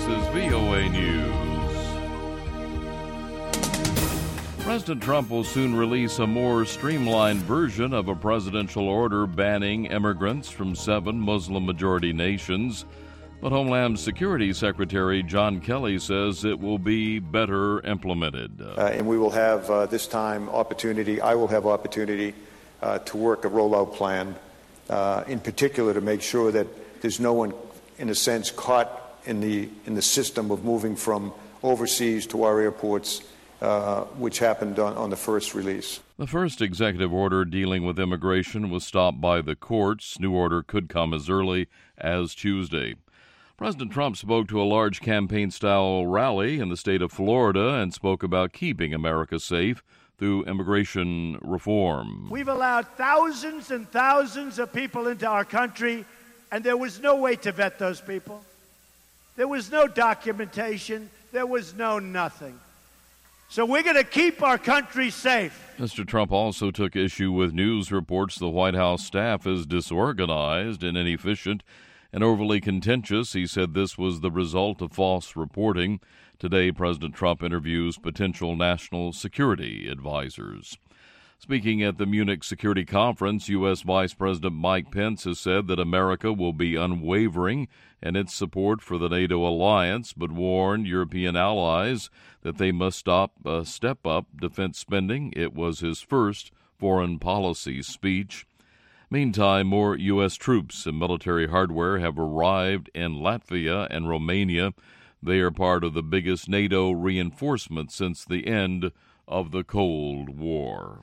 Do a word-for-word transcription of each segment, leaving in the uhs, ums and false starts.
is V O A News. President Trump will soon release a more streamlined version of a presidential order banning immigrants from seven Muslim-majority nations. But Homeland Security Secretary John Kelly says it will be better implemented. Uh, and we will have, uh, this time, opportunity, I will have opportunity uh, to work a rollout plan, uh, in particular to make sure that there's no one, in a sense, caught in the, in the system of moving from overseas to our airports, uh, which happened on, on the first release. The first executive order dealing with immigration was stopped by the courts. New order could come as early as Tuesday. President Trump spoke to a large campaign-style rally in the state of Florida and spoke about keeping America safe through immigration reform. We've allowed thousands and thousands of people into our country, and there was no way to vet those people. There was no documentation. There was no nothing. So we're going to keep our country safe. Mister Trump also took issue with news reports the White House staff is disorganized and inefficient and overly contentious. He said this was the result of false reporting. Today, President Trump interviews potential national security advisors. Speaking at the Munich Security Conference, U S. Vice President Mike Pence has said that America will be unwavering in its support for the NATO alliance, but warned European allies that they must stop, uh, step up defense spending. It was his first foreign policy speech. Meantime, more U S troops and military hardware have arrived in Latvia and Romania. They are part of the biggest NATO reinforcement since the end of the Cold War.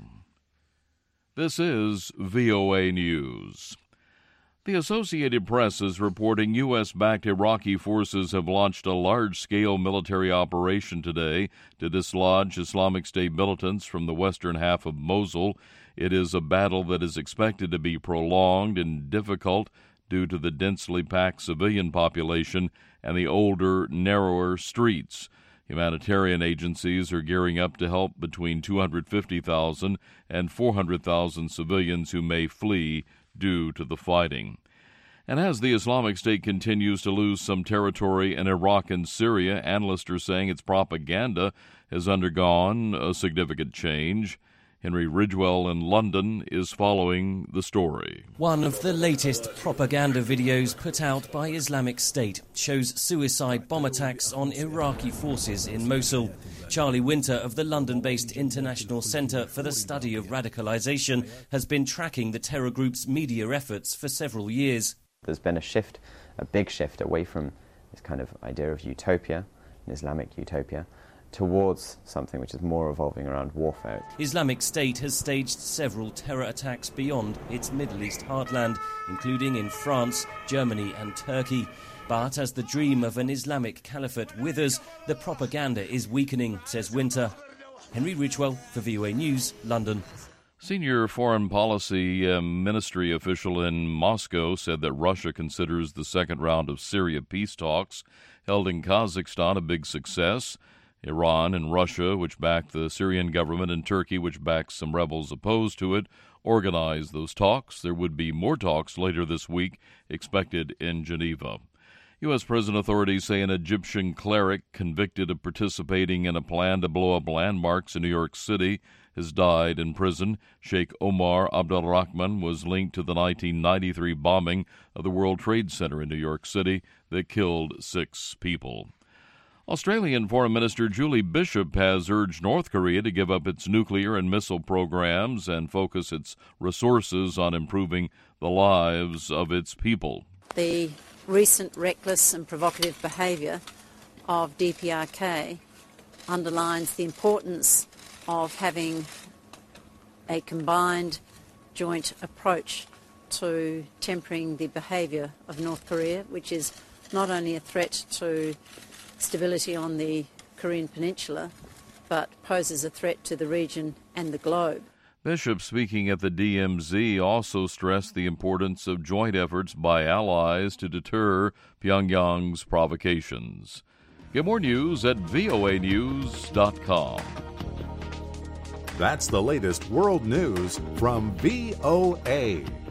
This is V O A News. The Associated Press is reporting U S-backed Iraqi forces have launched a large-scale military operation today to dislodge Islamic State militants from the western half of Mosul. It is a battle that is expected to be prolonged and difficult due to the densely packed civilian population and the older, narrower streets. Humanitarian agencies are gearing up to help between two hundred fifty thousand and four hundred thousand civilians who may flee due to the fighting. And as the Islamic State continues to lose some territory in Iraq and Syria, analysts are saying its propaganda has undergone a significant change. Henry Ridgwell in London is following the story. One of the latest propaganda videos put out by Islamic State shows suicide bomb attacks on Iraqi forces in Mosul. Charlie Winter of the London-based International Centre for the Study of Radicalisation has been tracking the terror group's media efforts for several years. There's been a shift, a big shift away from this kind of idea of utopia, an Islamic utopia, towards something which is more revolving around warfare. Islamic State has staged several terror attacks beyond its Middle East heartland, including in France, Germany and Turkey. But as the dream of an Islamic caliphate withers, the propaganda is weakening, says Winter. Henry Ridgwell for V O A News, London. Senior foreign policy uh, ministry official in Moscow said that Russia considers the second round of Syria peace talks held in Kazakhstan a big success. Iran and Russia, which backed the Syrian government, and Turkey, which backs some rebels opposed to it, organized those talks. There would be more talks later this week, expected in Geneva. U S prison authorities say an Egyptian cleric convicted of participating in a plan to blow up landmarks in New York City has died in prison. Sheikh Omar Abdulrahman was linked to the nineteen ninety-three bombing of the World Trade Center in New York City that killed six people. Australian Foreign Minister Julie Bishop has urged North Korea to give up its nuclear and missile programs and focus its resources on improving the lives of its people. The recent reckless and provocative behaviour of D P R K underlines the importance of having a combined joint approach to tempering the behaviour of North Korea, which is not only a threat to stability on the Korean Peninsula, but poses a threat to the region and the globe. Bishop, speaking at the D M Z, also stressed the importance of joint efforts by allies to deter Pyongyang's provocations. Get more news at V O A news dot com. That's the latest world news from V O A.